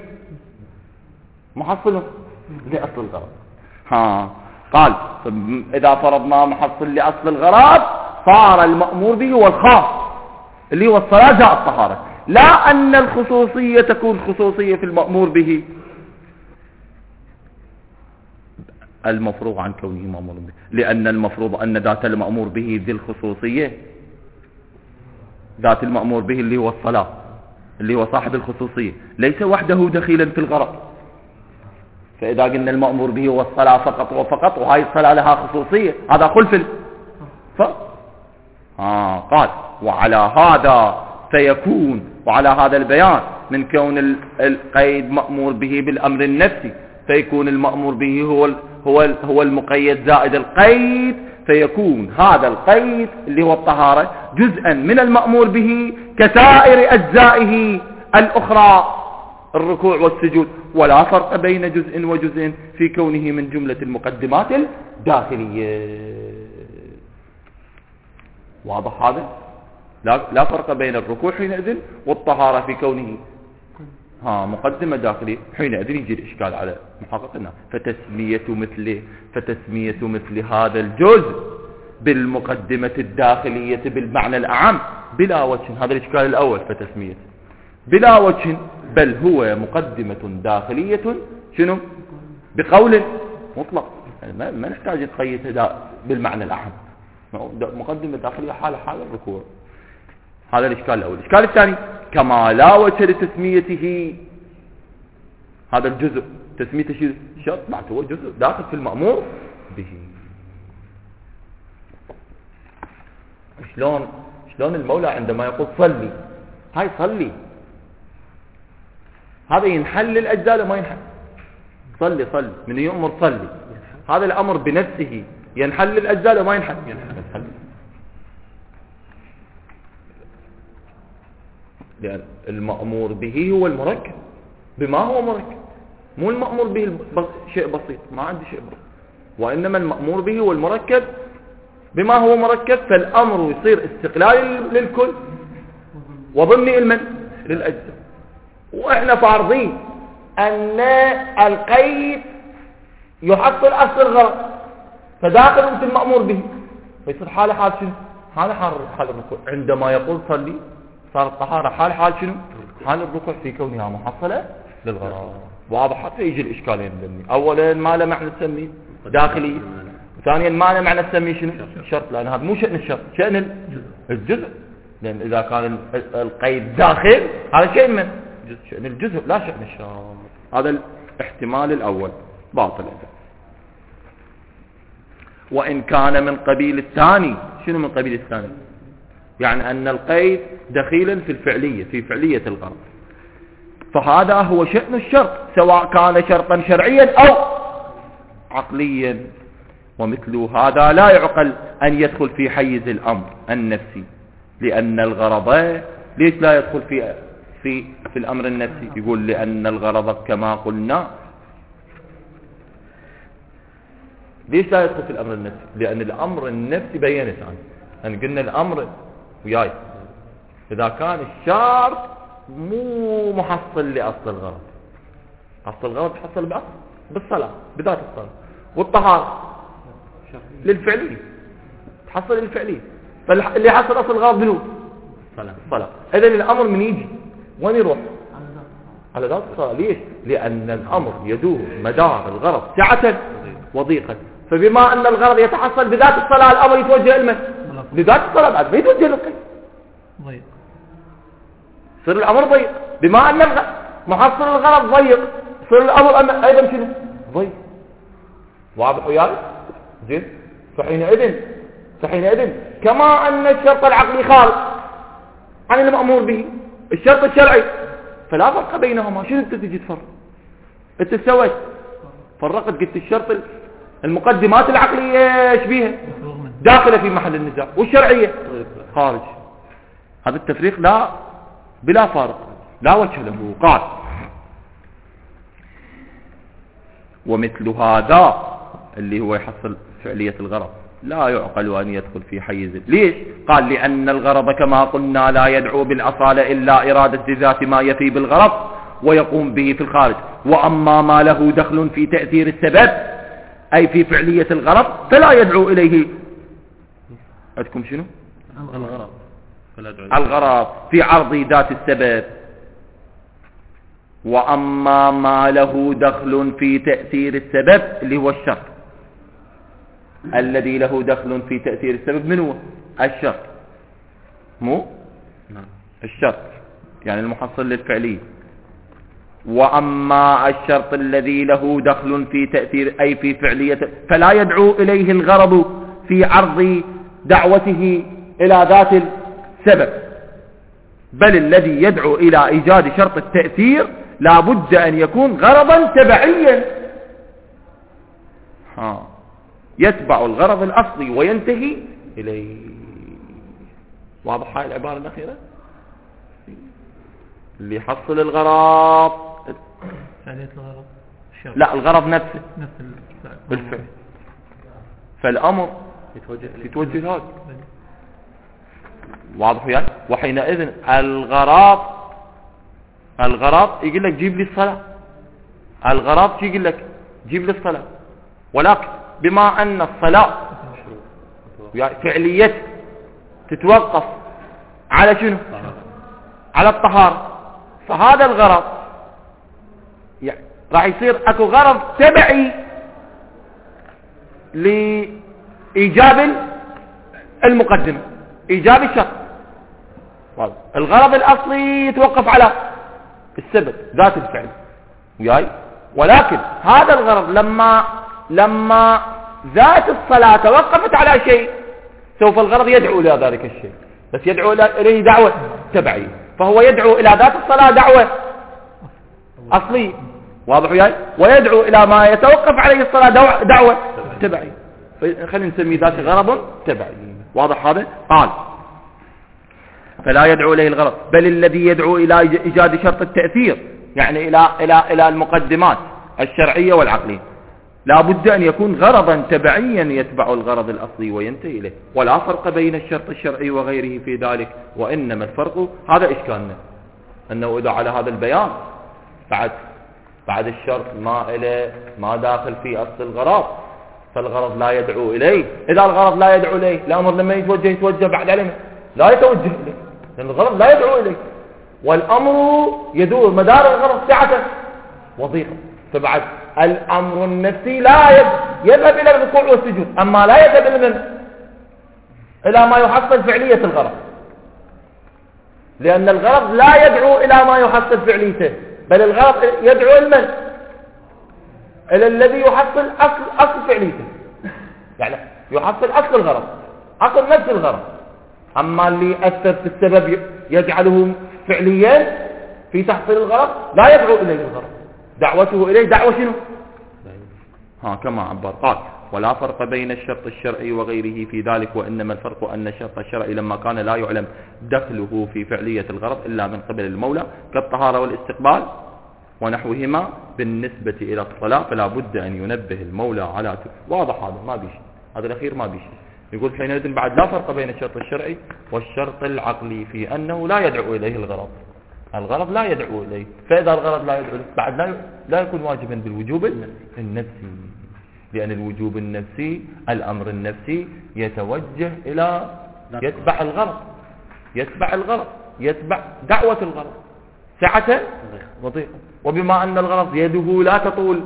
محصل لأصل الغرض. ها قال إذا فرضنا محصل لأصل الغرض صار المأمور به هو الخاص اللي هو الصلاة جاء الطهارة، لا أن الخصوصية تكون خصوصية في المأمور به المفروغ عن كونه مأمور به، لأن المفروض أن ذات المأمور به ذي الخصوصية ذات المأمور به اللي هو الصلاة اللي هو صاحب الخصوصية ليس وحده دخيلا في الغرض. فإذا قلنا المأمور به هو الصلاة فقط وفقط، وهاي الصلاة لها خصوصية، هذا خلف ف... آه قال وعلى هذا فيكون، وعلى هذا البيان من كون القيد مأمور به بالأمر النفسي، فيكون المأمور به هو هو هو المقيد زائد القيد، فيكون هذا القيد اللي هو الطهارة جزءا من المأمور به كسائر أجزائه الأخرى الركوع والسجود، ولا فرق بين جزء وجزء في كونه من جملة المقدمات الداخلية. واضح هذا؟ لا, لا فرق بين الركوع حينئذ والطهارة في كونه ها مقدمة داخلية، حينئذ يجي الإشكال على محققنا. فتسمية مثله فتسمية مثل هذا الجزء بالمقدمة الداخلية بالمعنى الأعم بلا وجه، هذا الإشكال الأول، فتسمية بلا وجه، بل هو مقدمة داخلية شنو بقول مطلق، يعني ما, ما نحتاج تقيدها بالمعنى الأعم، مقدمة داخلية حال حال الركوع. هذا الإشكال الأول. الإشكال الثاني كما لا وجه لتسميته هذا الجزء، تسميته شيء شرط بعد هو جزء داخل في المأمور به. شلون شلون المولى عندما يقول صلي، هاي صلي هذا ينحل الأجزاء ولا ما ينحل؟ صلي صلي من يؤمر صلي، هذا الأمر بنفسه ينحل الأجزاء ولا ما ينحل؟ ينحل. لأن المأمور به هو المركب، بما هو مركب، مو المأمور به شيء بسيط، ما عندي شيء بسيط، وإنما المأمور به هو المركب بما هو مركب، فالأمر يصير استقلال للكل وضمن المن للأجزاء. وإحنا فارضين أن القيد يحصل أصل الغرض، فداخل في المأمور به، فيصير حال حال شنو؟ حال حال حال الركوع. عندما يقول صلي صار الطهارة حال حال شنو؟ حال الركوع في كونها محصلة للغرض. واضح؟ حتى يجي الإشكالين ذني، أولا ما له معنى نسميه داخلي، ثانيا ما له معنى نسميه شنو؟ شرط، لأن هذا مو شأن الشرط، شأن الجزء، لأن إذا كان القيد داخل هذا شيء من شأن الجزء لا شأن الشرط. هذا الاحتمال الأول باطل. وإن كان من قبيل الثاني، شنو من قبيل الثاني؟ يعني أن القيد دخيلا في الفعلية، في فعلية الغرض، فهذا هو شأن الشرط سواء كان شرطا شرعيا أو عقليا. ومثل هذا لا يعقل أن يدخل في حيز الأمر النفسي، لأن الغرض ليش لا يدخل في في في الأمر النفسي؟ يقول لأن الغرض كما قلنا، ليش لا يدخل في الأمر النفسي؟ لأن الأمر النفسي بينت عنه، أن قلنا الأمر وياي إذا كان الشرط مو محصل لأصل الغرض، أصل الغرض تحصل بأصل بالصلاة بذات الصلاة، والطهارة للفعلية تحصل للفعلية، فاللي حصل أصل الغرض منه الصلاة. إذن الأمر من يجي وين يروح؟ على ذات الصلاة. ليش؟ لأن الأمر يدور مدار الغرض سعة وضيقا، فبما أن الغرض يتحصل بذات الصلاة الأمر يتوجه المن بذات الصلاة، بعد ما يتوجه للقيد ضيق، صير الأمر ضيق. بما أن محصل الغرض ضيق صير الأمر أيضا شنو؟ ضيق. واضح وياي؟ زين. فحينئذ فحينئذ كما أن الشرط العقلي خارج عن المأمور به الشرط الشرعي، فلا فرق بينهما. شنو انت تجي تفرق؟ انت سويت فرقت، قلت الشرط المقدمات العقلية ايش بيها؟ داخلة في محل النزاع، والشرعية خارج. هذا التفريق لا بلا فارق لا وجه له. قال ومثل هذا اللي هو يحصل فعلية الغرض لا يعقل أن يدخل في حيز. ليش؟ قال لأن الغرض كما قلنا لا يدعو بالأصالة إلا إرادة ذات ما يفي بالغرض ويقوم به في الخارج، وأما ما له دخل في تأثير السبب أي في فعلية الغرض فلا يدعو إليه. عندكم شنو؟ الغرض الغرض في عرض ذات السبب. وأما ما له دخل في تأثير السبب اللي هو الشرط، الذي له دخل في تأثير السبب من هو؟ الشرط، مو الشرط يعني المحصل للفعلية. وأما الشرط الذي له دخل في تأثير أي في فعلية فلا يدعو إليه الغرض في عرض دعوته إلى ذات السبب، بل الذي يدعو إلى إيجاد شرط التأثير لا بد أن يكون غرضا تبعيا ها يتبع الغرض الأصلي وينتهي إليه. واضح هاي العبارة الأخيرة؟ اللي يحصل الغرض
الغرض
لا الغرض نفسه
نفس
بالفعل، فالأمر يتوجه هذا. واضح يعني؟ وحينئذ الغرض الغرض يقول لك جيب لي الصلاة، الغرض يقول لك جيب لي الصلاة، ولكن بما أن الصلاة يعني فعلية تتوقف على شنو؟ على الطهارة، فهذا الغرض يعني راح يصير اكو غرض تبعي لإيجاب المقدمة، إيجاب الشرط. الغرض الأصلي يتوقف على السبب ذات الفعل وياي، ولكن هذا الغرض لما لما ذات الصلاة توقفت على شيء سوف الغرض يدعو إلى ذلك الشيء، بس يدعو إليه دعوة تبعية، فهو يدعو إلى ذات الصلاة دعوة أصلية. واضح وياي؟ ويدعو إلى ما يتوقف عليه الصلاة دعوة تبعية، خلينا نسمي ذات غرض تبعي. واضح هذا؟ قال فلا يدعو إليه الغرض، بل الذي يدعو إلى إيجاد شرط التأثير يعني إلى إلى إلى المقدمات الشرعية والعقلية لا بد أن يكون غرضا تبعيا يتبع الغرض الأصلي وينتهي إليه، ولا فرق بين الشرط الشرعي وغيره في ذلك، وإنما الفرق هذا إشكالنا أنه إذا على هذا البيان بعد بعد الشرط ما إليه ما داخل في أصل الغرض فالغرض لا يدعو إليه. إذا الغرض لا يدعو إليه الأمر لما يتوجه يتوجه بعد علمه لا يتوجه إليه، لأن الغرض لا يدعو إليه، والأمر يدور مدار الغرض سعة وضيقة، فبعد الأمر النفسي لا يذهب إلى الركوع والسجود، أما لا يذهب إلى إلى ما يحصل فعلية الغرض، لأن الغرض لا يدعو إلى ما يحصل فعليته، بل الغرض يدعو المن إلى الذي يحصل أصل أصل فعليته، يعني يحصل أصل الغرض، أصل نفس الغرض. أما اللي يأثر في السبب يجعله فعليا في تحصيل الغرض لا يدعو إليه الغرض، دعوته إليه دعوة شنو؟ ها كما عبر قال ولا فرق بين الشرط الشرعي وغيره في ذلك، وإنما الفرق أن الشرط الشرعي لما كان لا يعلم دخله في فعلية الغرض إلا من قبل المولى كالطهارة والاستقبال ونحوهما بالنسبة إلى الصلاة فلا بد أن ينبه المولى على تلك. واضح هذا ما بيشي، هذا الأخير ما بيشي. يقول حينئذ بعد لا فرق بين الشرط الشرعي والشرط العقلي في أنه لا يدعو إليه الغرض، الغرض لا يدعو إليه، فإذا الغرض لا يدعو إليه بعد لا لا يكون واجبا بالوجوب النفسي، لأن الوجوب النفسي الأمر النفسي يتوجه إلى يتبع الغرض يتبع الغرض يتبع دعوة الغرض سعة وضيقة، وبما أن الغرض يده لا تطول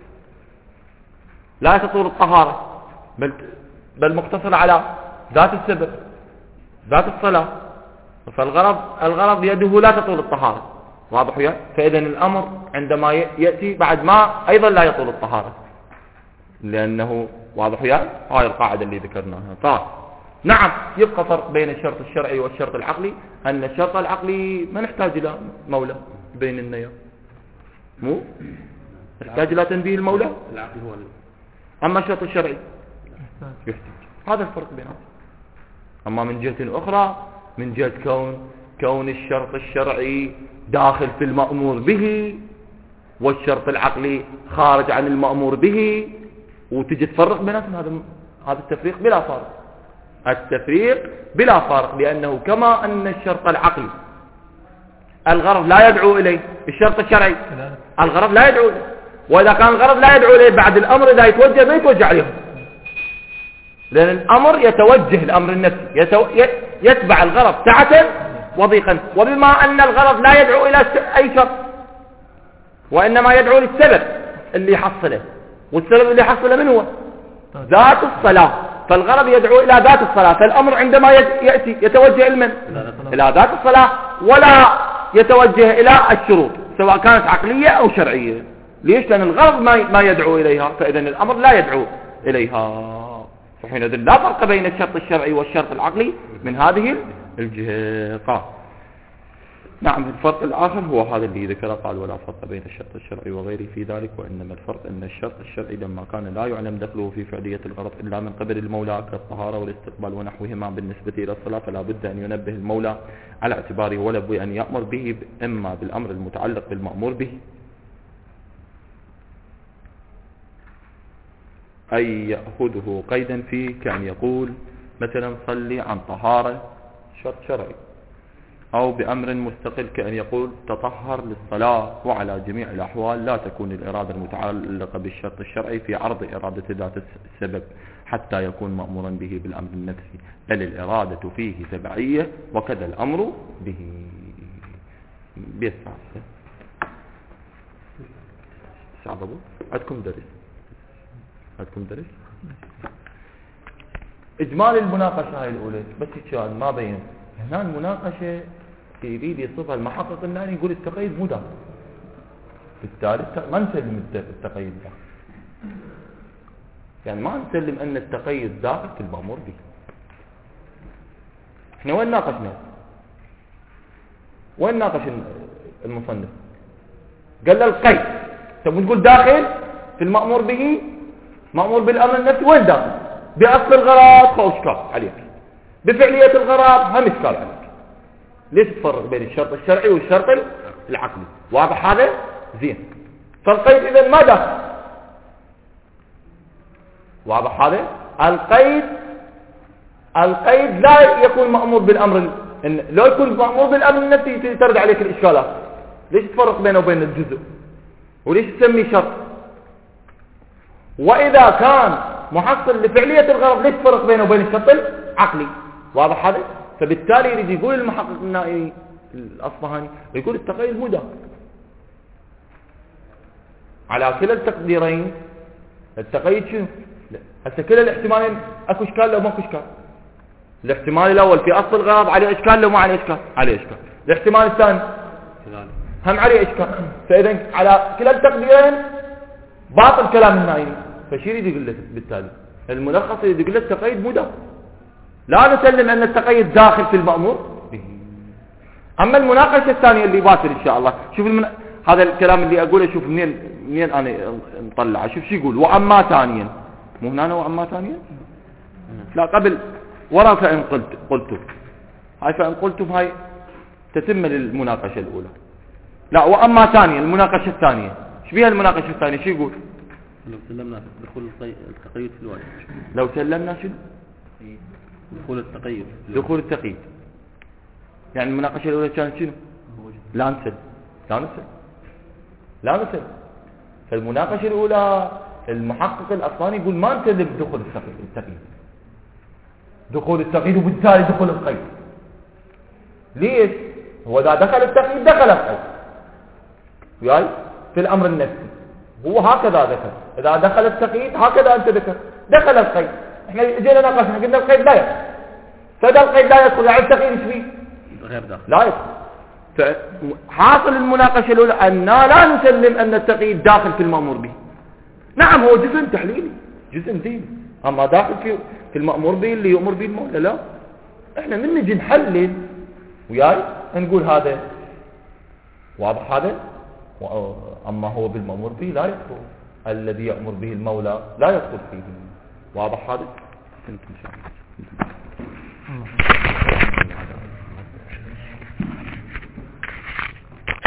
لا تطول الطهارة بل بل مقتصر على ذات السبب ذات الصلاة، فالغرض الغرض يده لا تطول الطهارة. واضح يا؟ فإذا الأمر عندما يأتي بعد ما أيضا لا يطول الطهارة، لأنه واضح يا؟ هاي القاعدة اللي ذكرناها. طيب نعم يبقى فرق بين الشرط الشرعي والشرط العقلي، أن الشرط العقلي ما نحتاج إلى مولى بين النية، مو نحتاج إلى تنبيه المولى،
العقل هو
أما الشرط الشرعي يحتاج. هذا الفرق بينهم. أما من جهة أخرى من جهة كون كون الشرط الشرعي داخل في المأمور به والشرط العقلي خارج عن المأمور به وتجي تفرق بينهم، هذا هذا التفريق بلا فارق، التفريق بلا فارق، لأنه كما أن الشرط العقلي الغرض لا يدعو إليه، الشرط الشرعي الغرض لا يدعو إليه، وإذا كان الغرض لا يدعو إليه بعد الأمر إذا يتوجه ما يتوجه عليهم، لأن الأمر يتوجه الأمر النفسي يتو... يتبع الغرض سعة وضيقا، وبما أن الغرض لا يدعو إلى أي شرط وإنما يدعو للسبب اللي يحصله، والسبب اللي يحصله من هو؟ ذات الصلاة، فالغرض يدعو إلى ذات الصلاة، فالأمر عندما يأتي يتوجه المن إلى ذات الصلاة، ولا يتوجه إلى الشروط سواء كانت عقلية أو شرعية. ليش؟ لأن الغرض ما يدعو إليها، فإذا الأمر لا يدعو إليها، فحينئذ لا فرق بين الشرط الشرعي والشرط العقلي من هذه الجهة. قال نعم الفرق الآخر هو هذا اللي ذكره، قال ولا فرق بين الشرط الشرعي وغيره في ذلك، وإنما الفرق أن الشرط الشرعي لما كان لا يعلم دخله في فعلية الغرض إلا من قبل المولى كالطهارة والاستقبال ونحوهما بالنسبة إلى الصلاة، فلا بد أن ينبه المولى على اعتباره ولا بد أن يأمر به، إما بالأمر المتعلق بالمأمور به أي يأخذه قيدا فيه، كأن يقول مثلا صلي عن طهارة شرط شرعي، أو بأمر مستقل كأن يقول تطهر للصلاة، وعلى جميع الأحوال لا تكون الإرادة المتعلقة بالشرط الشرعي في عرض إرادة ذات السبب حتى يكون مأمورا به بالأمر النفسي، بل الإرادة فيه تبعية وكذا الأمر به. بيسعى سعبوا عندكم درس عندكم درس إجمال المناقشة هاي الأولى بس كان ما بين هنا المناقشة يريد يصفها المحقق الناني يقول التقييد مو داخل، بالتالي ما نسلم التقييد داخل، يعني ما نسلم أن التقييد داخل في المأمور به. احنا وين ناقشنا؟ وين ناقش المصنف؟ قال له القيد، تبغى تقول داخل في المأمور به، مأمور بالأمر النفسي وين داخل؟ بأصل الغرض خو إشكال عليك، بفعلية الغرض هم إشكال عليك. ليش تفرق بين الشرط الشرعي والشرط العقلي؟ واضح هذا؟ زين. فالقيد إذا ما داخل. واضح هذا؟ القيد القيد لا يكون مأمور بالأمر، لو يكون مأمور بالأمر النفسي ترد عليك الإشكالات. ليش تفرق بينه وبين الجزء؟ وليش تسمي شرط؟ وإذا كان محصل لفعلية الغرض ليش تفرق بينه وبين الشرط العقلي؟ واضح هذا؟ فبالتالي يريد يقول المحقق النائي الأصفهاني يقول التقييد مو داخل على كلا التقديرين. التقييد شنو؟ هسه كلا الاحتمالين اكو اشكال لو ماكو اشكال. الاحتمال الاول في اصل الغرض عليه اشكال لو ما عليه اشكال؟ عليه اشكال. الاحتمال الثاني هم عليه اشكال. فاذا على كلا التقديرين باطل كلام النائي. فشي يريد يقول لك بالتالي الملخص يريد يقول لك التقييد مو داخل، لا نسلم أن التقييد داخل في المأمور به. أما المناقشة الثانية اللي باكر إن شاء الله، شوف المنا... هذا الكلام اللي أقوله شوف منين منين أنا نطلعه. شوف شو يقول وأما ثانيا، مو هنا وأما ثانيا لا قبل ورا فإن قلت قلت هاي فإن قلتم هاي تتم للمناقشة الأولى. لا وأما ثانيا المناقشة الثانية، شو بيها المناقشة الثانية؟ شو يقول؟
لو سلمنا دخول التقييد في الواجب،
لو سلمنا شو؟
دخول التقييد
دخول التقييد. يعني المناقشة الأولى كانت شنو؟ لا نسل لا نسل لا نسل فالمناقشة الأولى المحقق الأصلاني يقول ما نسلم دخول التقييد دخول التقييد وبالتالي دخول القيد. ليش؟ هو إذا دخل التقييد دخل القيد وياي في الأمر النفسي، هو هكذا ذكر. إذا دخل التقييد هكذا أنت ذكر دخل القيد. احنا جينا ناقشنا قلنا القيد لا يدخل، فإذا القيد لا يدخل يعني التقييد ايش فيه؟
غير داخل
لا يدخل. فحاصل المناقشة الأولى أننا لا نسلم أن التقييد داخل في المأمور به. نعم هو جزء تحليلي جزء ديني، أما داخل في في المأمور به اللي يؤمر به المولى لا. احنا من نجي نحلل وياي نقول هذا واضح هذا، أما هو بالمأمور به لا يدخل، الذي يأمر به المولى لا يدخل فيه. واضح هذا؟